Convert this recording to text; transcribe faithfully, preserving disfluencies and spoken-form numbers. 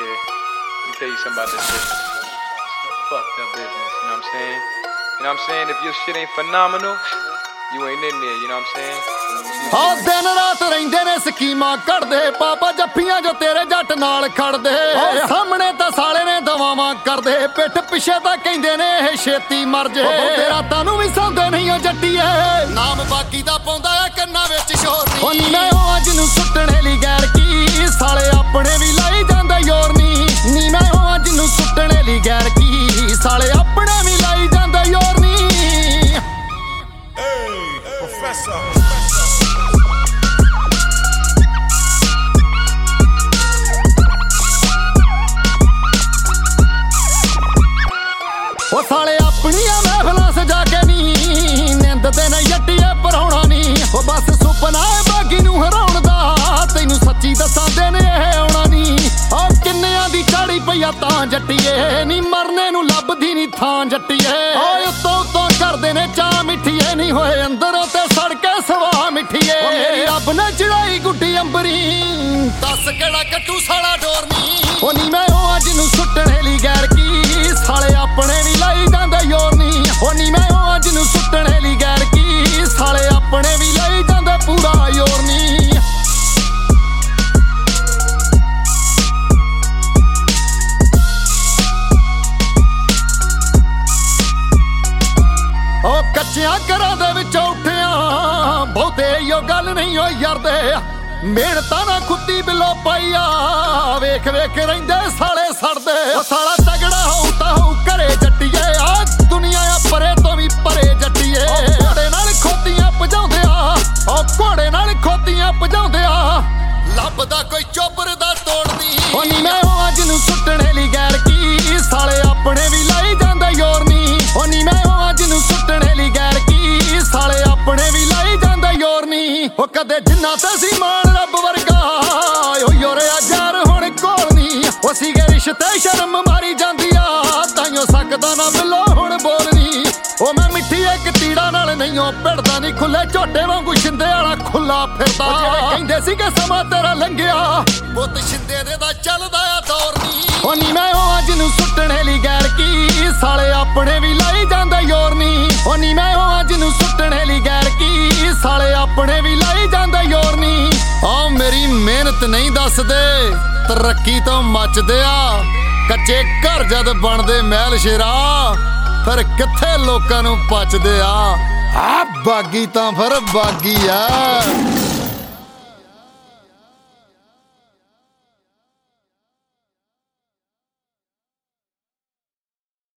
shit. Let me tell you something about this shit. Fucked up business, you know what I'm saying? You know what I'm saying? If your shit ain't phenomenal, you ain't in there, you know what I'm saying? ਹਾਂ ਦਿਨ ਰਾਤ ਰਹਿੰਦੇ ਨੇ ਸਕੀਮਾਂ ਕੱਢਦੇ ਪਾਪਾ ਜੱਫੀਆਂ ਜੋ ਤੇਰੇ ਜੱਟ ਨਾਲ ਖੜਦੇ ਸਾਹਮਣੇ ਤਾਂ ਸਾਲੇ ਨੇ ਦਵਾਵਾਂ ਕਰਦੇ ਪਿੱਠ ਪਿੱਛੇ ਤਾਂ ਕਹਿੰਦੇ ਨੇ ਇਹ ਛੇਤੀ ਮਰ ਜੇ ਤੇ ਰਾਤਾਂ ਨੂੰ ਵੀ ਸੌਂਦੇ ਨਹੀਂ ਉਹ ਜੱਟੀਏ ਨਾਮ ਬਾਕੀ ਦਾ ਪਾਉਂਦਾ ਆ ਕੰਨਾਂ ਵਿੱਚ ਸ਼ੋਰ ਨਹੀਂ ਉਹ ਮੈਂ ਉਹ ਅੱਜ ਨੂੰ ਸੁੱਟਣੇ ਲਈ ਗੈਰ ਕੀ ਸਾਲੇ ਆਪਣੇ ਵੀ ਲਾਈ ਜਾਂਦੇ ਯੋਰ ਨਹੀਂ ਨੀ ਮੈਂ ਉਹ ਅੱਜ ਨੂੰ ਸੁੱਟਣੇ ਲਈ ਗੈਰ ਕੀ ਸਾਲੇ ਆਪਣੇ ਵੀ ਲਾਈ ਜਾਂਦੇ ਯੋਰ ਨਹੀਂ Professor ਉਹ ਸਾਲੇ ਆਪਣੀਆਂ ਮਹਿਫਲਾਂ ਸਜਾ ਕੇ ਨੀ ਨਿੰਦ ਦੇ ਨਾ ਯੱਟੀਏ ਪਰਾਉਣਾ ਨੀ ਉਹ ਬਸ ਸੁਪਨਾ ਏ ਬਾਗੀ ਨੂੰ ਹਰਾਉਣ ਦਾ ਤੈਨੂੰ ਸੱਚੀ ਦੱਸਾਂਦੇ ਨੇ ਇਹ ਆਉਣਾ ਨੀ ਉਹ ਕਿੰਨਿਆਂ ਦੀ ਚਾੜੀ ਪਈਆ ਤਾਂ ਜੱਟੀਏ ਨੀ ਮਰਨੇ ਨੂੰ ਲੱਭਦੀ ਨੀ ਥਾਂ ਜੱਟੀਏ ਓਏ ਉੱਤੋਂ ਉੱਤੋਂ ਕਰਦੇ ਨੇ ਚਾਹ ਮਿੱਠੀਏ ਨੀ ਹੋਏ ਅੰਦਰੋਂ ਤੇ ਸੜ ਕੇ ਸਵਾ ਮਿੱਠੀਏ ਉਹ ਮੇਰੀ ਰੱਬ ਨੇ ਚੜਾਈ ਗੁੱਡੀ ਅੰਬਰੀ ਦੱਸ ਕਿਹੜਾ ਕੱਟੂ ਸਾਲਾ ਡੋਰ ਨੀ ਉਹ ਨੀ ਮੈਂ ਉਹ ਅੱਜ ਨੂੰ ਸੁੱਟਣੇ ਲਈ ਗੈਰ ਕੀ ਸਾਲੇ ਆਪਣੇ ਵੀ ਲਾਈ ਜਾਂਦੇ ਯੋਰ ਨੀ ਉਹ ਨੀ ਮੈਂ ਉਹ ਅੱਜ ਨੂੰ ਸੁੱਟਣੇ ਲਈ ਗੈਰ ਕੀ ਸਾਲੇ ਆਪਣੇ ਵੀ ਲਾਈ ਜਾਂਦੇ ਪੂਰਾ ਯੋਰ ਨੀ ਉਹ ਕੱਚਿਆਂ ਘਰਾਂ ਦੇ ਵਿੱਚ ਉੱਠਿਆ ਬਹੁਤੇ ਇਹੋ ਗੱਲ ਨਹੀਂ ਹੋਈ ਯਾਰਦੇ ਮਿਹਨਤਾਂ ਨਾ ਖੁੱਦੀ ਬਿੱਲੋ ਪਾਈਆ ਵੇਖ ਵੇਖ ਰਹਿੰਦੇ ਸਾਲੇ ਸੜਦੇ ਉਹ ਸਾਲਾ ਤਗੜਾ ਹੋਊ ਤਾਂ ਹੋਊ ਘਰੇ ਜੱਟੀਏ ਆ ਦੁਨੀਆ ਆ ਪਰੇ ਤੋਂ ਵੀ ਪਰੇ ਜੱਟੀਏ ਘੋੜੇ ਨਾਲ ਖੋਤੀਆਂ ਭਜਾਉਂਦੇ ਆ ਉਹ ਘੋੜੇ ਨਾਲ ਖੋਤੀਆਂ ਭਜਾਉਂਦੇ ਆ ਲੱਭਦਾ ਕੋਈ ਚੋਬਰ ਦਾ ਤੋੜਦੀ ਉਹ ਨੀ ਮੈਂ ਉਹ ਅੱਜ ਨੂੰ ਸੁੱਟਣੇ ਲਈ ਗੈਰ ਕੀ ਸਾਲੇ ਆਪਣੇ ਵੀ ਲਾਈ ਜਾਂਦੇ ਯੋਰ ਨੀ ਉਹ ਨੀ ਮੈਂ ਉਹ ਅੱਜ ਨੂੰ ਸੁੱਟਣੇ ਲਈ ਗੈਰ ਕੀ ਸਾਲੇ ਆਪਣੇ ਵੀ ਲਾਈ ਜਾਂਦੇ ਯੋਰ ਨੀ ਉਹ ਕਦੇ ਜਿੰਨਾ ਤੇ ਸੀ ਮਾਣ ਰੱਬ ਵਰਗਾ ਓ ਯੋਰਿਆ ਯਾਰ ਹੁਣ ਕੋਲ ਨੀ ਉਹ ਸੀਗੇ ਰਿਸ਼ਤੇ ਸ਼ਰਮ ਮਾਰੀ ਜਾਂਦੀ ਆ ਤਾਈਓ ਸਕਦਾ ਨਾ ਮਿਲੋ ਹੁਣ ਬੋਲਨੀ ਉਹ ਮੈਂ ਮਿੱਠੀ ਇੱਕ ਤੀੜਾ ਨਾਲ ਨਹੀਂ ਉਹ ਭਿੜਦਾ ਨਹੀਂ ਖੁੱਲੇ ਝੋਟੇ ਵਾਂਗੂ ਛਿੰਦੇ ਵਾਲਾ ਖੁੱਲਾ ਫਿਰਦਾ ਜਿਹੜੇ ਕਹਿੰਦੇ ਸੀ ਕਿ ਸਮਾਂ ਤੇਰਾ ਲੰਘਿਆ ਪੁੱਤ ਛਿੰਦੇ ਦੇ ਦਾ ਚੱਲਦਾ ਆ ਦੌਰ ਨੀ ਉਹ ਨੀ ਮੈਂ ਉਹ ਅੱਜ ਨੂੰ ਸੁੱਟਣੇ ਲਈ ਗੈਰ ਕੀ ਸਾਲੇ ਆਪਣੇ ਵੀ ਲਾਈ ਜਾਂਦੇ ਯੋਰ ਨੀ ਉਹ ਨੀ ਮੈਂ ਉਹ ਅੱਜ ਨੂੰ ਸੁੱਟਣੇ ਲਈ ਗੈਰ ਕੀ ਸਾਲੇ ਆਪਣੇ ਵੀ ਲਾਈ ਜਾਂਦੇ ਯੋਰ ਨੀ ਆ ਮੇਰੀ ਮਿਹਨਤ ਨਹੀਂ ਦੱਸਦੇ ਤਰੱਕੀ ਤੋਂ ਮੱਚਦੇ ਆ ਕੱਚੇ ਘਰ ਜਦ ਬਣਦੇ ਮਹਿਲ ਸ਼ੇਰਾ ਫਿਰ ਕਿੱਥੇ ਲੋਕਾਂ ਨੂੰ ਪਚਦੇ ਆ ਆ ਬਾਗੀ ਤਾਂ ਫਿਰ ਬਾਗੀ ਆ